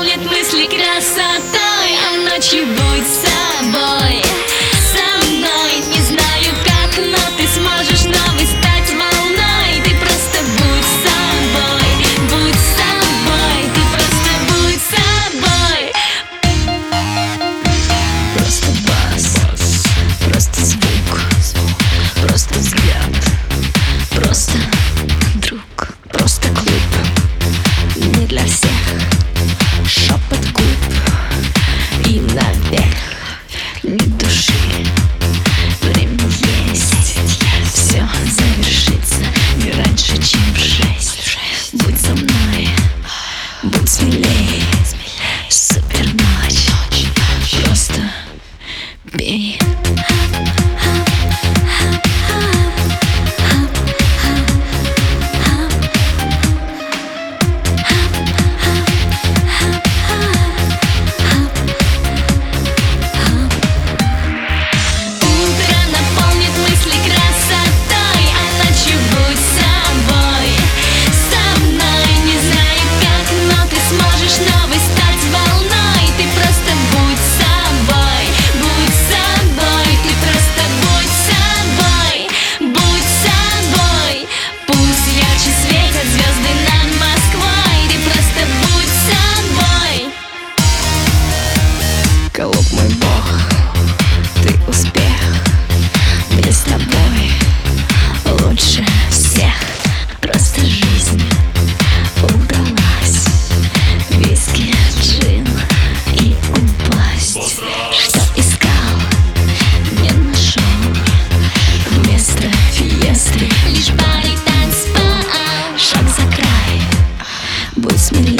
наполнит мысли красотой, а ночью будь собой. Со мной не знаю как, но ты сможешь новой стать волной. Ты просто будь собой, будь собой, ты просто будь собой. Просто бас, просто звук, просто взгляд, просто друг, просто клуб. Не для всех, шепот губ и наверх, ни души. Время есть, все завершится не раньше, чем в 6. Будь со мной, будь смелей, супер ночь, просто пей. Голуб мой бог, ты успех. Мне с тобой лучше всех. Просто жизнь удалась. Виски, джин и упасть. Что искал, не нашел. Вместо фиесты лишь парень танцпол. шаг за край. Будь смелее.